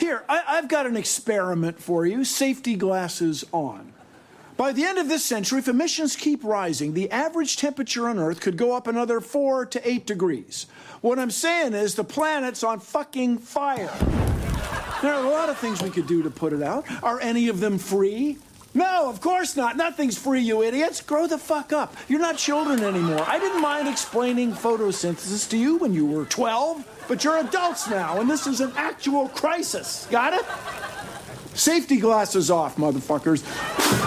Here, I've got an experiment for you. Safety glasses on. By the end of this century, if emissions keep rising, the average temperature on Earth could go up another 4 to 8 degrees. What I'm saying is the planet's on fucking fire. There are a lot of things we could do to put it out. Are any of them free? No, of course not. Nothing's free, you idiots. Grow the fuck up. You're not children anymore. I didn't mind explaining photosynthesis to you when you were 12, but you're adults now, and this is an actual crisis. Got it? Safety glasses off, motherfuckers.